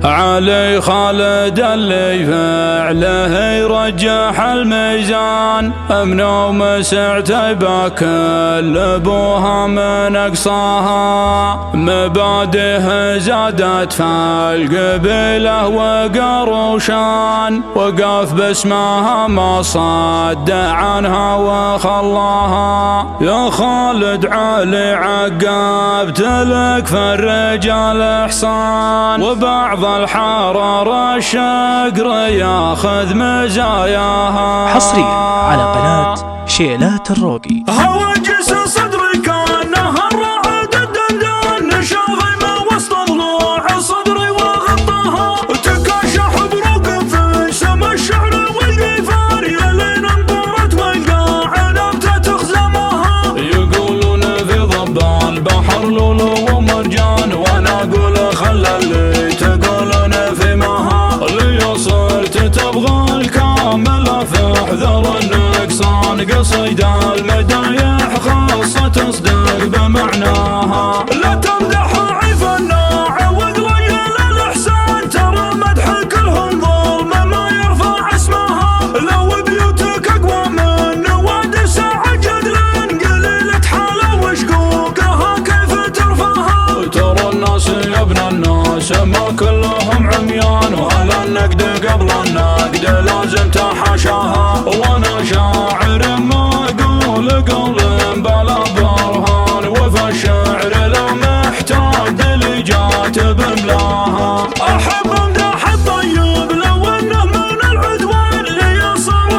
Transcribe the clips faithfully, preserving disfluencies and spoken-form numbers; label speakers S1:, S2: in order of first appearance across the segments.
S1: علي خالد اللي فعله يرجح الميزان، امنه ومسعته بكل ابوها من اقصاها، مبادئه زادت فالقبيله وقروشان، وقف باسمها ما صد عنها وخلاها. يا خالد علي عقبت لك فالرجال احصان، وبعض الحرارة الشقر ياخذ مزاياها.
S2: حصريا على قناة شيلات الروقي.
S1: هواجس صدري كانها الرعد الدندان، شاغمة وسط ضلوع صدري وغطاها، تكاشح بروق في سما الشعر والقيفان، يا لين انطرت والقاع نبتة تخزمها. يقولون في ضب البحر لولو ومرجان، وانا اقول خلى اللي تقولون في مها، اللي صرت تبغى الكامل فاحذر النقصان، قصيد المدايح خاصة تصدق بمعناها. لا تمدح عيف الناع وقليل الإحسان، ترى مدح كلهم ظلم ما يرفع اسمها. لو بيوتك أقوى من نواد ساعة جدلان، قليلة حالة وشقوقها كيف ترفعها. ترى الناس يا ابن الناس ما كلهم عميان، وهلا النقد قبل النقد لازم تحاشاها. وانا شاعر ما اقول قول بلا برهان، وفي الشعر لا محتاج لجات بملاها. احب امدح الطيب لو انه من العدوان، ليصل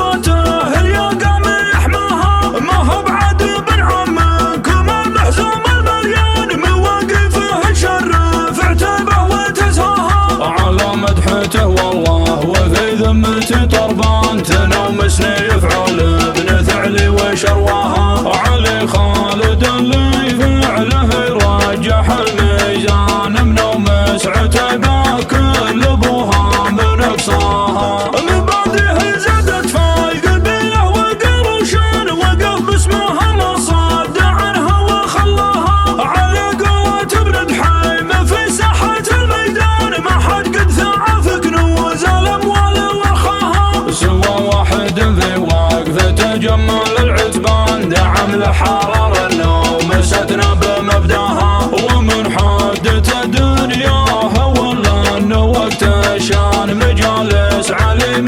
S1: وقفته اليا قام يحماها. ما هو بعد بن عمكم المحزوم المليان، مواقفه تشرف اعتبه وتزهاها. على مدحته والله وفي ذمته طربان، تنومسني يفعل ابن ثعلي وشرواها. علي خالد اللي فعله يرجح الميزان، منه مسعته باكل ابوها من اقصاها. مبادئه زادت فالقبيله وقروشان، وقف باسمها ما صد عنها وخلاها. على قوة ابن دحيم في ساحة الميدان، ما حد قد ثاع في كنوز الاموال وارخاها. سوى واحد في وقفته جمال العتبان، دعم لحرار النوم ستنا بمبداها. ومن حدته دنياها ولا انه وقت الشان، مجالس علي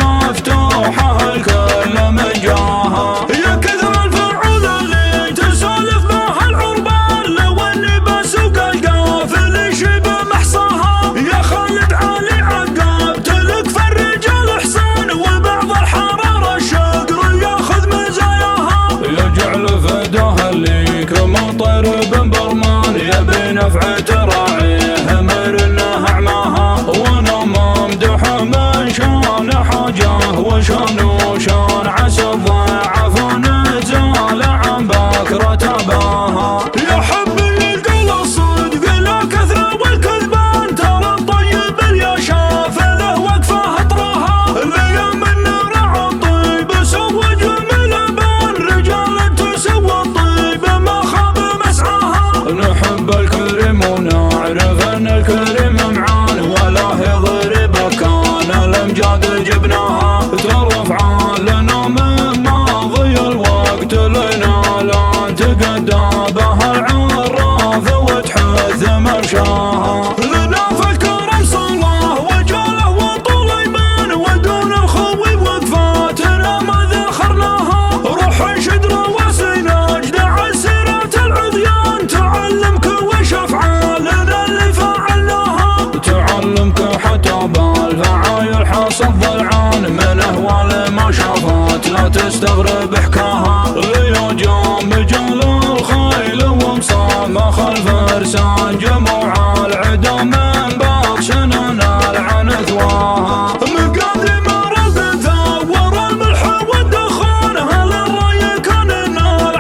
S1: مفتوحه الكل من جاها. يا كثر الفعول اللي تسولف بها العربان، لو اني بسوق القافل يشيب محصاها. يا خالد علي عقبت لك فالرجال احسان، وبعض الحرارة الشقر ياخذ مزاياها. يجعل فداه اللي يكرم طير بن برمان، يبي نفعه راعيه مرنه اعماها. وانا ما امدح من شان حاجه وشان شان، عسى الضعف نزال عن بكرة اباها. يا حبي القول الصدق لا كثره والكذبان، ترى الطيب اللي شاف له وقفه اطراها. ليام من رعى الطيب سوج من البان، رجال تسوى الطيب ما خاب مسعاها. نحب الكريم ونعرف ان الكريم معان، ولا يضرب كان الامجاد جبناها. ترفع لنا من ماضي الوقت لنا لا تقدى بها العراف وتحث مرشاها. لنا في الكرم صلاح وجاله وطول ايمان، ودون الخوي وقفاتنا ما ذخرناها. روح شدره وسناج دع السيرات العذيان، تعلمك وش افعالنا اللي فعلناها. تعلمك حتى بالفعايل حصد ضلعان، من اهوال ما شافت لا تستغرب حكاها. يا جام مجال الخيل ومصام خلف فرسان، جموع العدا من باطشنا نلعن ثواها. مقادي مرض ثور الملح والدخان، هل الري كان ان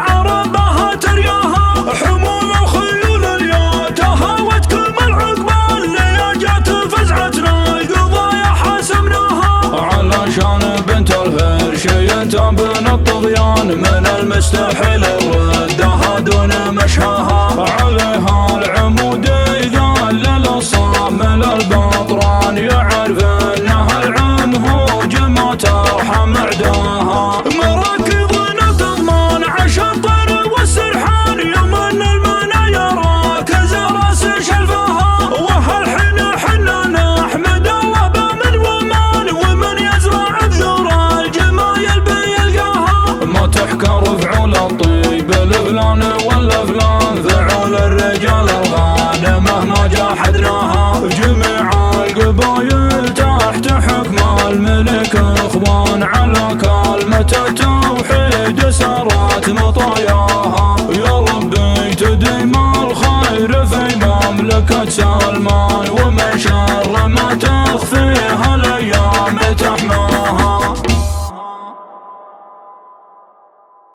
S1: العربها ترياها. حمول الخيول اليا تهاوتكم العقبال، اللي جات فزعتنا القضايا حسمناها. علشان بنت الهرش ينتابن الطغيان، من المستحيل